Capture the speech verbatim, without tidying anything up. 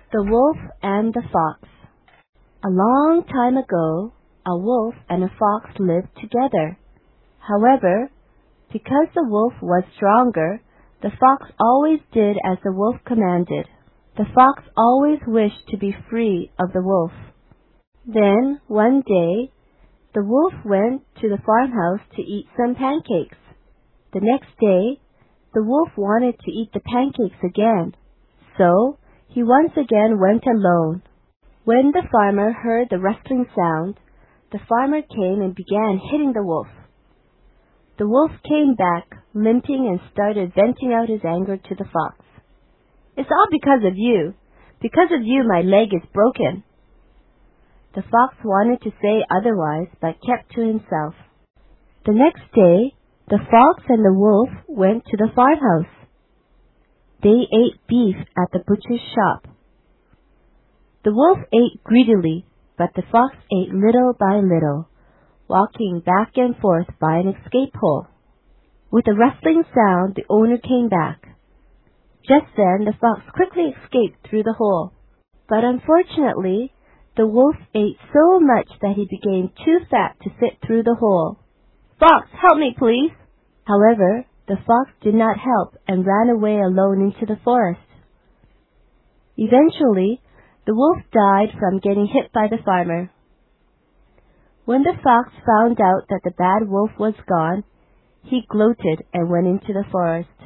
The Wolf and the Fox. A long time ago, a wolf and a fox lived together. However, because the wolf was stronger, the fox always did as the wolf commanded. The fox always wished to be free of the wolf. Then, one day, the wolf went to the farmhouse to eat some pancakes. The next day, the wolf wanted to eat the pancakes again, so he once again went alone. When the farmer heard the rustling sound, the farmer came and began hitting the wolf. The wolf came back, limping, and started venting out his anger to the fox. "It's all because of you. Because of you, my leg is broken." The fox wanted to say otherwise, but kept to himself. The next day, the fox and the wolf went to the farmhouse. They ate beef at the butcher's shop. The wolf ate greedily, but the fox ate little by little, walking back and forth by an escape hole. With a rustling sound, the owner came back. Just then, the fox quickly escaped through the hole. But unfortunately, the wolf ate so much that he became too fat to fit through the hole. "Fox, help me, please!" However, the fox did not help and ran away alone into the forest. Eventually, the wolf died from getting hit by the farmer. When the fox found out that the bad wolf was gone, he gloated and went into the forest.